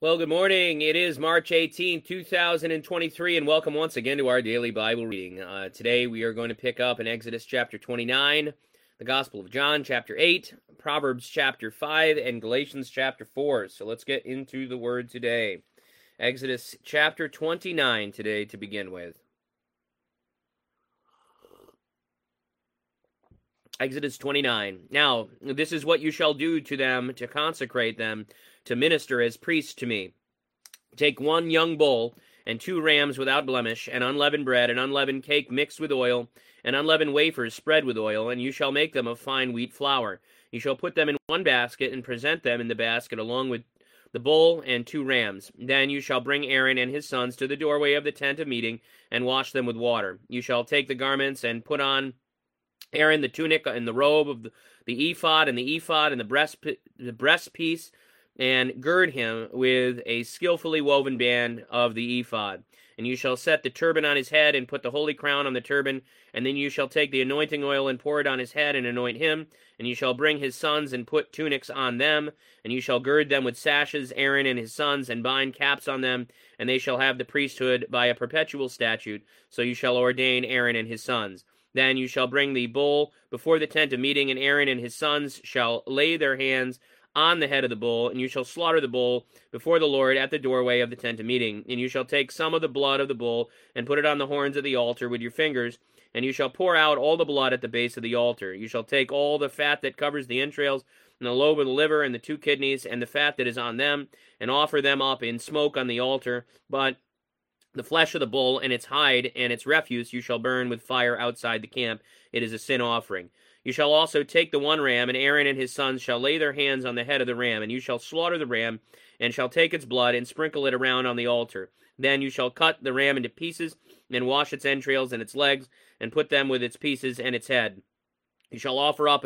Well, good morning. It is March 18th, 2023, and welcome once again to our daily Bible reading. Today we are going to pick up in Exodus chapter 29, the Gospel of John chapter 8, Proverbs chapter 5, and Galatians chapter 4. So let's get into the word today. Exodus chapter 29 today to begin with. Exodus 29. Now, this is what you shall do to them to consecrate them, to minister as priests to me. Take 1 young bull and 2 rams without blemish, and unleavened bread, and unleavened cake mixed with oil, and unleavened wafers spread with oil, and you shall make them of fine wheat flour. You shall put them in 1 basket, and present them in the basket along with the bull and 2 rams. Then you shall bring Aaron and his sons to the doorway of the tent of meeting, and wash them with water. You shall take the garments and put on Aaron the tunic and the robe of the ephod, and the breastpiece, and gird him with a skillfully woven band of the ephod. And you shall set the turban on his head, and put the holy crown on the turban. And then you shall take the anointing oil, and pour it on his head, and anoint him. And you shall bring his sons, and put tunics on them. And you shall gird them with sashes, Aaron and his sons, and bind caps on them. And they shall have the priesthood by a perpetual statute. So you shall ordain Aaron and his sons. Then you shall bring the bull before the tent of meeting, and Aaron and his sons shall lay their hands on the head of the bull, and you shall slaughter the bull before the Lord at the doorway of the tent of meeting. And you shall take some of the blood of the bull, and put it on the horns of the altar with your fingers, and you shall pour out all the blood at the base of the altar. You shall take all the fat that covers the entrails, and the lobe of the liver, and the 2 kidneys, and the fat that is on them, and offer them up in smoke on the altar. But the flesh of the bull and its hide and its refuse you shall burn with fire outside the camp. It is a sin offering. You shall also take the 1 ram, and Aaron and his sons shall lay their hands on the head of the ram, and you shall slaughter the ram, and shall take its blood, and sprinkle it around on the altar. Then you shall cut the ram into pieces, and wash its entrails and its legs, and put them with its pieces and its head. You shall offer up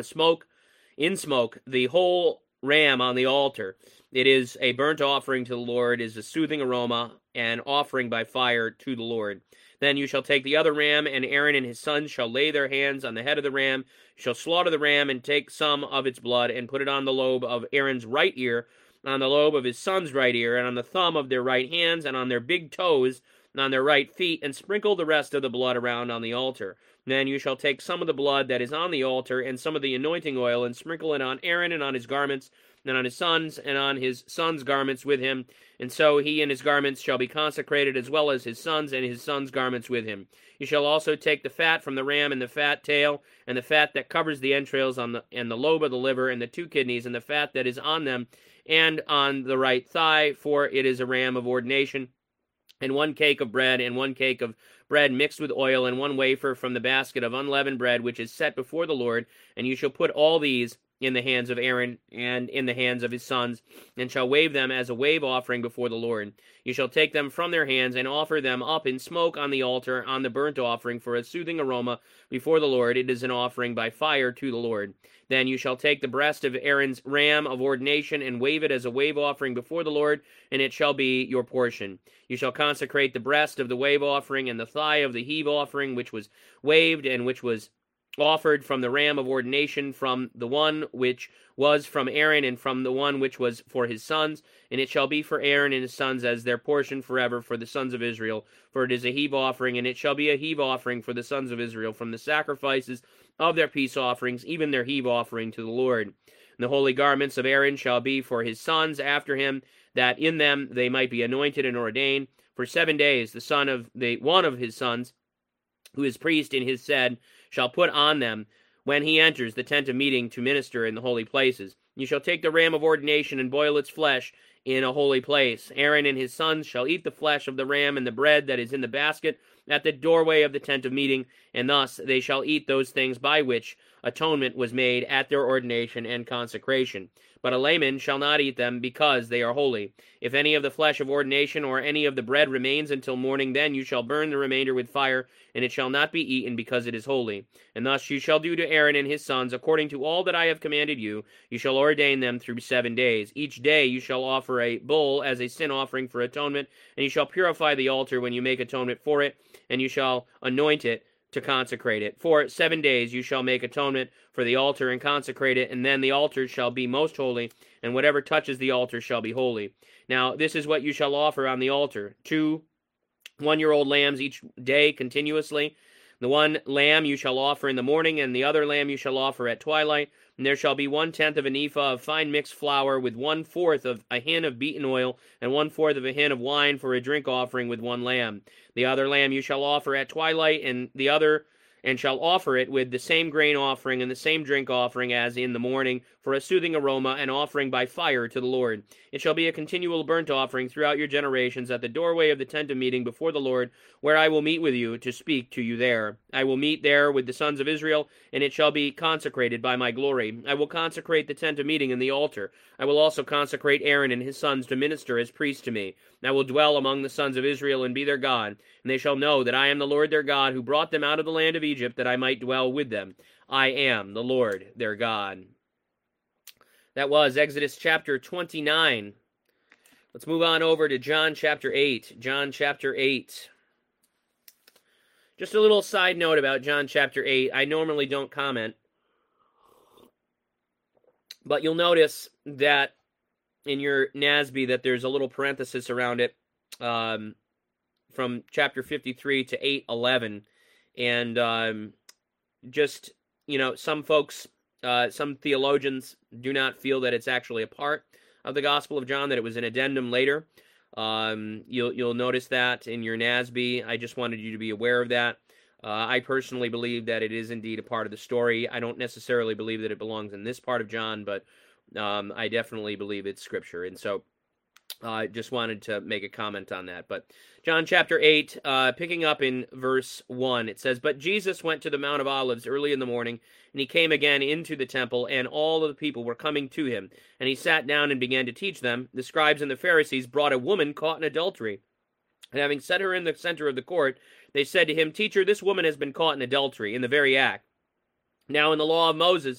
in smoke, the whole ram on the altar. It is a burnt offering to the Lord, is a soothing aroma, and offering by fire to the Lord. Then you shall take the other ram, and Aaron and his sons shall lay their hands on the head of the ram. You shall slaughter the ram, and take some of its blood, and put it on the lobe of Aaron's right ear, on the lobe of his son's right ear, and on the thumb of their right hands, and on their big toes, and on their right feet, and sprinkle the rest of the blood around on the altar. Then you shall take some of the blood that is on the altar, and some of the anointing oil, and sprinkle it on Aaron and on his garments, and on his sons, and on his sons' garments with him. And so he and his garments shall be consecrated, as well as his sons and his sons' garments with him. You shall also take the fat from the ram, and the fat tail, and the fat that covers the entrails, and the lobe of the liver, and the 2 kidneys, and the fat that is on them, and on the right thigh, for it is a ram of ordination. And 1 cake of bread, and 1 cake of bread mixed with oil, and 1 wafer from the basket of unleavened bread, which is set before the Lord. And you shall put all these in the hands of Aaron and in the hands of his sons, and shall wave them as a wave offering before the Lord. You shall take them from their hands, and offer them up in smoke on the altar, on the burnt offering, for a soothing aroma before the Lord. It is an offering by fire to the Lord. Then you shall take the breast of Aaron's ram of ordination, and wave it as a wave offering before the Lord, and it shall be your portion. You shall consecrate the breast of the wave offering, and the thigh of the heave offering, which was waved, and which was offered from the ram of ordination, from the one which was from Aaron, and from the one which was for his sons. And it shall be for Aaron and his sons as their portion forever for the sons of Israel, for it is a heave offering. And it shall be a heave offering for the sons of Israel from the sacrifices of their peace offerings, even their heave offering to the Lord. And the holy garments of Aaron shall be for his sons after him, that in them they might be anointed and ordained. For 7 days one of his sons, who is priest in his stead, shall put on them when he enters the tent of meeting to minister in the holy places. You shall take the ram of ordination, and boil its flesh in a holy place. Aaron and his sons shall eat the flesh of the ram and the bread that is in the basket at the doorway of the tent of meeting, and thus they shall eat those things by which atonement was made at their ordination and consecration. But a layman shall not eat them, because they are holy. If any of the flesh of ordination or any of the bread remains until morning, then you shall burn the remainder with fire, and it shall not be eaten, because it is holy. And thus you shall do to Aaron and his sons, according to all that I have commanded you. You shall ordain them through 7 days. Each day you shall offer a bull as a sin offering for atonement, and you shall purify the altar when you make atonement for it, and you shall anoint it to consecrate it. For 7 days you shall make atonement for the altar and consecrate it, and then the altar shall be most holy, and whatever touches the altar shall be holy. Now this is what you shall offer on the altar: 2 one-year-old lambs each day continuously. The one lamb you shall offer in the morning, and the other lamb you shall offer at twilight. And there shall be 1/10 of an ephah of fine mixed flour, with 1/4 of a hin of beaten oil, and 1/4 of a hin of wine for a drink offering with one lamb. The other lamb you shall offer at twilight, and shall offer it with the same grain offering and the same drink offering as in the morning, for a soothing aroma, and offering by fire to the Lord. It shall be a continual burnt offering throughout your generations at the doorway of the tent of meeting before the Lord, where I will meet with you to speak to you there. I will meet there with the sons of Israel, and it shall be consecrated by my glory. I will consecrate the tent of meeting and the altar. I will also consecrate Aaron and his sons to minister as priests to me. I will dwell among the sons of Israel and be their God, and they shall know that I am the Lord their God, who brought them out of the land of Egypt, that I might dwell with them. I am the Lord their God. That was Exodus chapter 29. Let's move on over to John chapter 8. John chapter 8. Just a little side note about John chapter 8. I normally don't comment, but you'll notice that in your NASB that there's a little parenthesis around it from chapter 53 to 8:11. And just, some folks, some theologians do not feel that it's actually a part of the Gospel of John, that it was an addendum later. You'll notice that in your NASB. I just wanted you to be aware of that. I personally believe that it is indeed a part of the story. I don't necessarily believe that it belongs in this part of John, but I definitely believe it's Scripture. And so I just wanted to make a comment on that. But John chapter 8, picking up in verse 1, it says, "But Jesus went to the Mount of Olives early in the morning, and he came again into the temple, and all of the people were coming to him. And he sat down and began to teach them. The scribes and the Pharisees brought a woman caught in adultery. And having set her in the center of the court, they said to him, 'Teacher, this woman has been caught in adultery, in the very act. Now in the law of Moses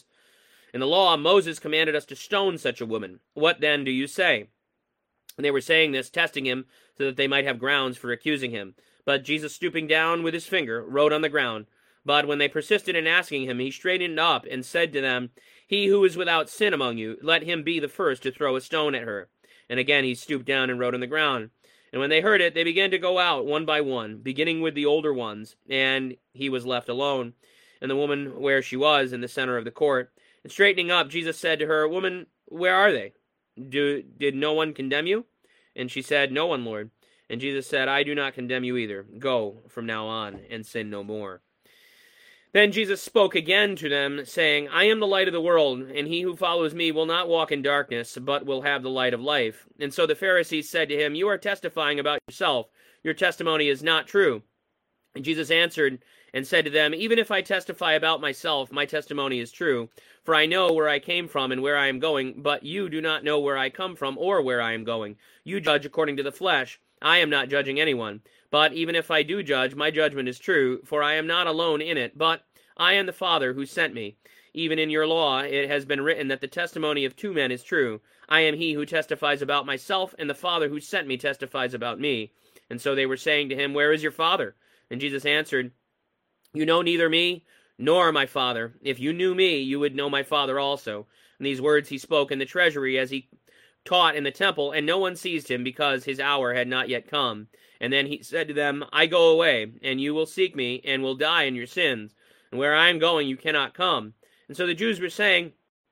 commanded us to stone such a woman. What then do you say?' And they were saying this, testing him, so that they might have grounds for accusing him. But Jesus, stooping down with his finger, wrote on the ground. But when they persisted in asking him, he straightened up and said to them, 'He who is without sin among you, let him be the first to throw a stone at her.' And again he stooped down and wrote on the ground. And when they heard it, they began to go out one by one, beginning with the older ones. And he was left alone, and the woman where she was, in the center of the court. And straightening up, Jesus said to her, 'Woman, where are they? Did no one condemn you?' And she said, 'No one, Lord.' And Jesus said, 'I do not condemn you either. Go from now on and sin no more.' Then Jesus spoke again to them, saying, 'I am the light of the world, and he who follows me will not walk in darkness, but will have the light of life.' And so the Pharisees said to him, 'You are testifying about yourself. Your testimony is not true.' And Jesus answered and said to them, 'Even if I testify about myself, my testimony is true. For I know where I came from and where I am going, but you do not know where I come from or where I am going. You judge according to the flesh. I am not judging anyone. But even if I do judge, my judgment is true, for I am not alone in it, but I am the Father who sent me. Even in your law it has been written that the testimony of 2 men is true. I am he who testifies about myself, and the Father who sent me testifies about me.' And so they were saying to him, 'Where is your Father?' And Jesus answered, 'You know neither me nor my Father. If you knew me, you would know my Father also.' And these words he spoke in the treasury as he taught in the temple, and no one seized him, because his hour had not yet come. And then he said to them, 'I go away, and you will seek me, and will die in your sins. And where I am going, you cannot come.' And so the Jews were saying,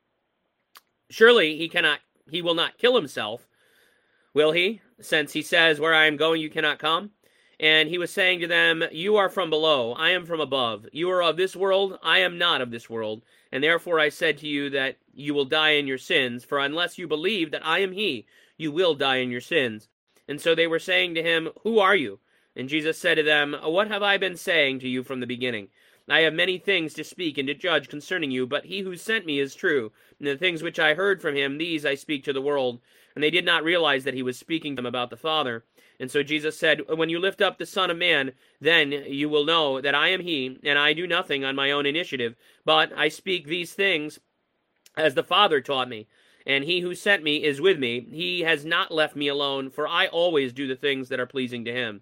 'Surely he will not kill himself, will he? Since he says, where I am going, you cannot come.' And he was saying to them, 'You are from below, I am from above. You are of this world, I am not of this world. And therefore I said to you that you will die in your sins, for unless you believe that I am he, you will die in your sins.' And so they were saying to him, 'Who are you?' And Jesus said to them, 'What have I been saying to you from the beginning? I have many things to speak and to judge concerning you, but he who sent me is true, and the things which I heard from him, these I speak to the world.' And they did not realize that he was speaking to them about the Father. And so Jesus said, 'When you lift up the Son of Man, then you will know that I am he, and I do nothing on my own initiative, but I speak these things as the Father taught me. And he who sent me is with me. He has not left me alone, for I always do the things that are pleasing to him.'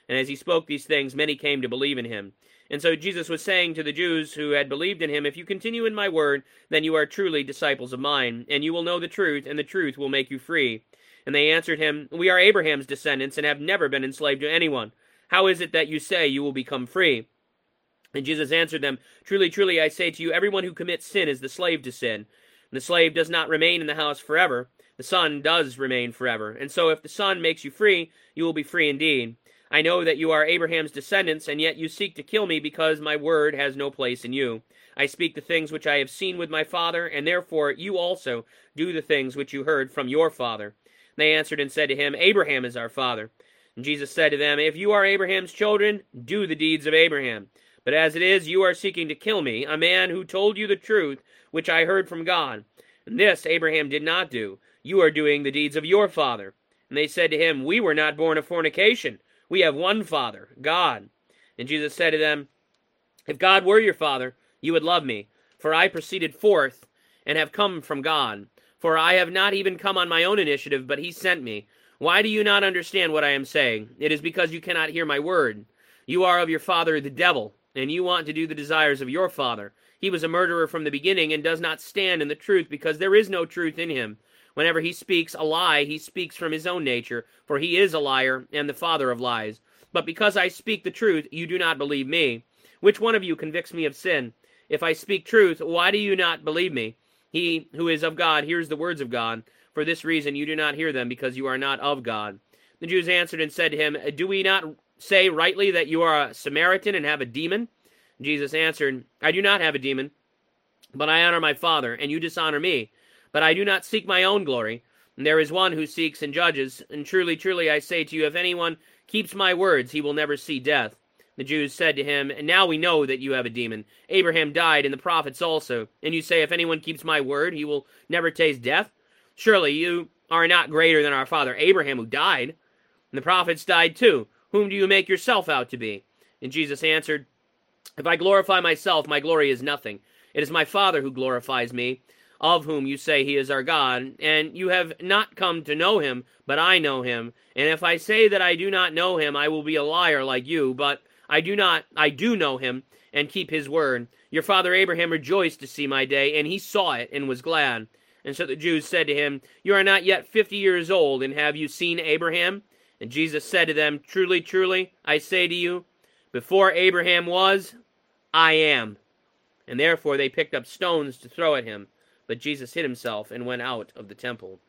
And as he spoke these things, many came to believe in him. And so Jesus was saying to the Jews who had believed in him, if you continue in my word, then you are truly disciples of mine, and you will know the truth, and the truth will make you free. And they answered him, we are Abraham's descendants, and have never been enslaved to anyone. How is it that you say you will become free? And Jesus answered them, truly, truly, I say to you, everyone who commits sin is the slave to sin. And the slave does not remain in the house forever. The Son does remain forever. And so if the Son makes you free, you will be free indeed. I know that you are Abraham's descendants, and yet you seek to kill me because my word has no place in you. I speak the things which I have seen with my Father, and therefore you also do the things which you heard from your father. They answered and said to him, Abraham is our father. And Jesus said to them, if you are Abraham's children, do the deeds of Abraham. But as it is, you are seeking to kill me, a man who told you the truth, which I heard from God. And this Abraham did not do. You are doing the deeds of your father. And they said to him, we were not born of fornication. We have one Father, God. And Jesus said to them, if God were your Father, you would love me, for I proceeded forth and have come from God. For I have not even come on my own initiative, but he sent me. Why do you not understand what I am saying? It is because you cannot hear my word. You are of your father the devil, and you want to do the desires of your father. He was a murderer from the beginning and does not stand in the truth, because there is no truth in him. Whenever he speaks a lie, he speaks from his own nature, for he is a liar and the father of lies. But because I speak the truth, you do not believe me. Which one of you convicts me of sin? If I speak truth, why do you not believe me? He who is of God hears the words of God. For this reason you do not hear them, because you are not of God. The Jews answered and said to him, do we not say rightly that you are a Samaritan and have a demon? Jesus answered, I do not have a demon, but I honor my Father, and you dishonor me. But I do not seek my own glory. And there is one who seeks and judges. And truly, truly, I say to you, if anyone keeps my words, he will never see death. The Jews said to him, and now we know that you have a demon. Abraham died, and the prophets also. And you say, if anyone keeps my word, he will never taste death? Surely you are not greater than our father Abraham, who died. And the prophets died too. Whom do you make yourself out to be? And Jesus answered, if I glorify myself, my glory is nothing. It is my Father who glorifies me, of whom you say he is our God, and you have not come to know him, but I know him. And if I say that I do not know him, I will be a liar like you, but I do know him, and keep his word. Your father Abraham rejoiced to see my day, and he saw it, and was glad. And so the Jews said to him, you are not yet 50 years old, and have you seen Abraham? And Jesus said to them, truly, truly, I say to you, before Abraham was, I am. And therefore they picked up stones to throw at him. But Jesus hid himself and went out of the temple.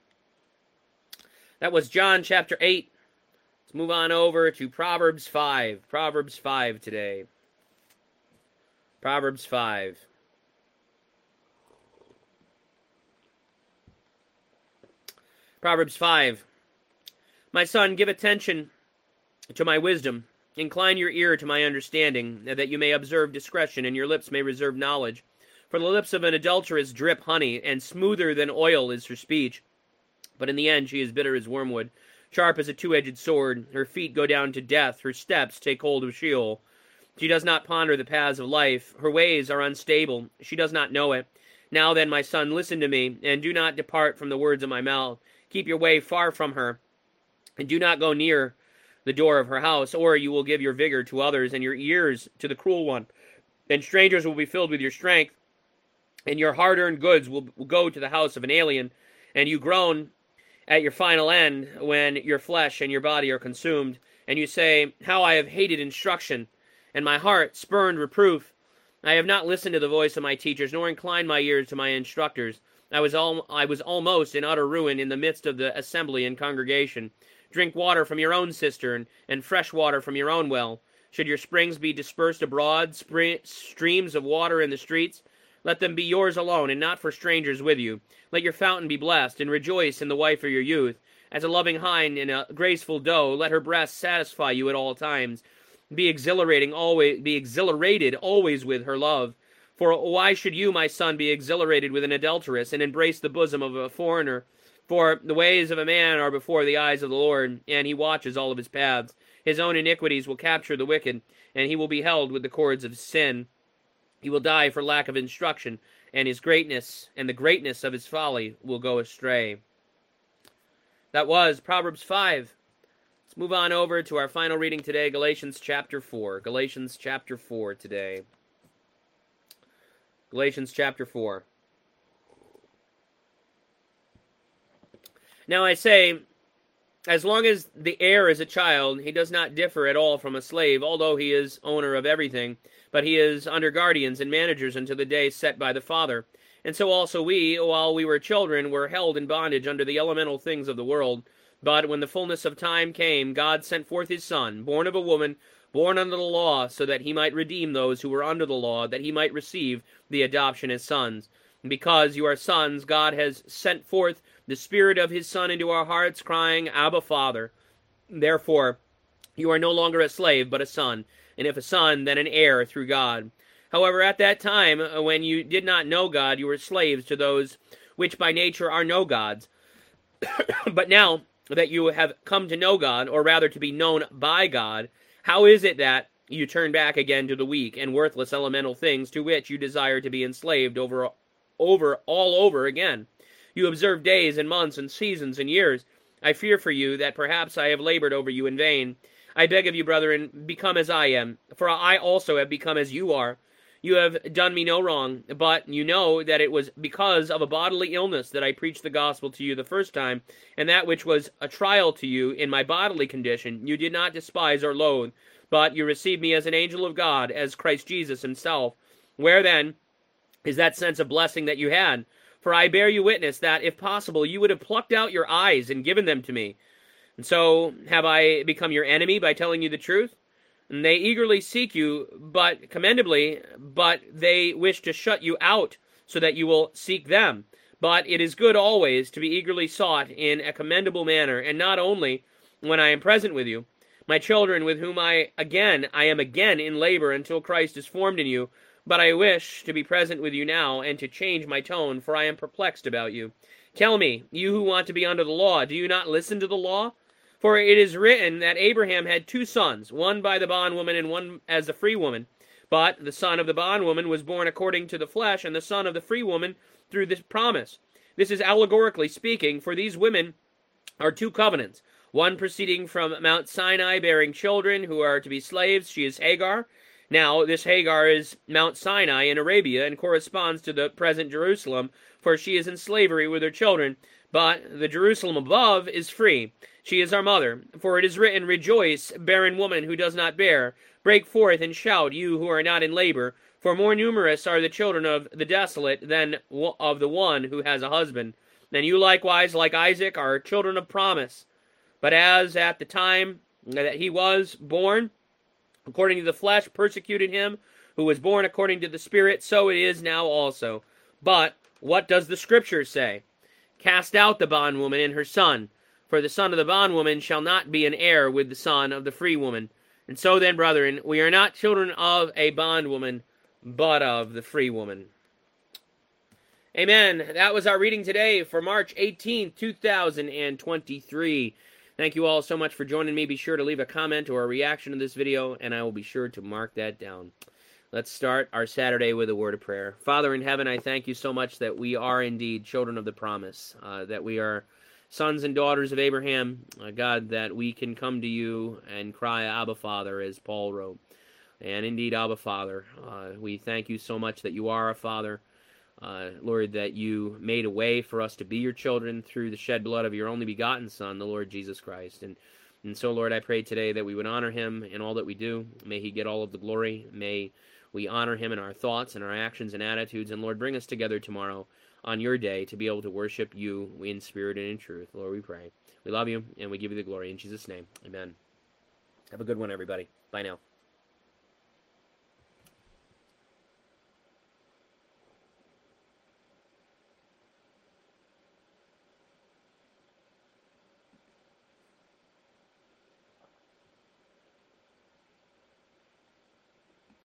That was John chapter 8. Let's move on over to Proverbs 5. Proverbs 5 today. Proverbs 5. Proverbs 5. My son, give attention to my wisdom. Incline your ear to my understanding, that you may observe discretion, and your lips may reserve knowledge. For the lips of an adulteress drip honey, and smoother than oil is her speech. But in the end she is bitter as wormwood, sharp as a two-edged sword. Her feet go down to death, her steps take hold of Sheol. She does not ponder the paths of life. Her ways are unstable. She does not know it. Now then, my son, listen to me, and do not depart from the words of my mouth. Keep your way far from her, and do not go near the door of her house, or you will give your vigor to others, and your ears to the cruel one. Then strangers will be filled with your strength, and your hard-earned goods will go to the house of an alien, and you groan at your final end when your flesh and your body are consumed, and you say, how I have hated instruction, and my heart spurned reproof. I have not listened to the voice of my teachers, nor inclined my ears to my instructors. I was almost in utter ruin in the midst of the assembly and congregation. Drink water from your own cistern, and fresh water from your own well. Should your springs be dispersed abroad, streams of water in the streets? Let them be yours alone, and not for strangers with you. Let your fountain be blessed, and rejoice in the wife of your youth. As a loving hind in a graceful doe, let her breast satisfy you at all times. Be exhilarated always with her love. For why should you, my son, be exhilarated with an adulteress, and embrace the bosom of a foreigner? For the ways of a man are before the eyes of the Lord, and he watches all of his paths. His own iniquities will capture the wicked, and he will be held with the cords of sin. He will die for lack of instruction, and his greatness and the greatness of his folly will go astray. That was Proverbs 5. Let's move on over to our final reading today, Galatians chapter 4. Galatians chapter 4 today. Galatians chapter 4. Now I say, as long as the heir is a child, he does not differ at all from a slave, although he is owner of everything, but he is under guardians and managers until the day set by the Father. And so also we, while we were children, were held in bondage under the elemental things of the world. But when the fullness of time came, God sent forth his Son, born of a woman, born under the law, so that he might redeem those who were under the law, that he might receive the adoption as sons. And because you are sons, God has sent forth the Spirit of his Son into our hearts, crying, Abba, Father. Therefore, you are no longer a slave, but a son, and if a son, then an heir through God. However, at that time, when you did not know God, you were slaves to those which by nature are no gods. But now that you have come to know God, or rather to be known by God, how is it that you turn back again to the weak and worthless elemental things to which you desire to be enslaved all over again? You observe days and months and seasons and years. I fear for you that perhaps I have labored over you in vain. I beg of you, brethren, become as I am, for I also have become as you are. You have done me no wrong, but you know that it was because of a bodily illness that I preached the gospel to you the first time, and that which was a trial to you in my bodily condition you did not despise or loathe, but you received me as an angel of God, as Christ Jesus himself. Where then is that sense of blessing that you had? For I bear you witness that, if possible, you would have plucked out your eyes and given them to me. And so have I become your enemy by telling you the truth? And they eagerly seek you, but commendably, but they wish to shut you out, so that you will seek them. But it is good always to be eagerly sought in a commendable manner, and not only when I am present with you. My children, with whom I am again in labor until Christ is formed in you, but I wish to be present with you now, and to change my tone, for I am perplexed about you. Tell me, you who want to be under the law, do you not listen to the law? For it is written that Abraham had 2 sons, one by the bondwoman and one as the free woman. But the son of the bondwoman was born according to the flesh, and the son of the free woman through this promise. This is allegorically speaking, for these women are 2 covenants, one proceeding from Mount Sinai, bearing children who are to be slaves. She is Hagar. Now, this Hagar is Mount Sinai in Arabia and corresponds to the present Jerusalem, for she is in slavery with her children. But the Jerusalem above is free. She is our mother. For it is written, Rejoice, barren woman who does not bear. Break forth and shout, you who are not in labor. For more numerous are the children of the desolate than of the one who has a husband. And you likewise, like Isaac, are children of promise. But as at the time that he was born, according to the flesh, persecuted him who was born according to the Spirit, so it is now also. But what does the Scripture say? Cast out the bondwoman and her son, for the son of the bondwoman shall not be an heir with the son of the free woman. And so then, brethren, we are not children of a bondwoman, but of the free woman. Amen. That was our reading today for March 18th, 2023. Thank you all so much for joining me. Be sure to leave a comment or a reaction to this video, and I will be sure to mark that down. Let's start our Saturday with a word of prayer. Father in heaven, I thank you so much that we are indeed children of the promise, that we are sons and daughters of Abraham, God, that we can come to you and cry, Abba, Father, as Paul wrote. And indeed, Abba, Father, we thank you so much that you are a Father, Lord, that you made a way for us to be your children through the shed blood of your only begotten Son, the Lord Jesus Christ. And so, Lord, I pray today that we would honor him in all that we do. May he get all of the glory. May we honor him in our thoughts and our actions and attitudes. And, Lord, bring us together tomorrow on your day to be able to worship you in spirit and in truth. Lord, we pray. We love you, and we give you the glory. In Jesus' name, amen. Have a good one, everybody. Bye now.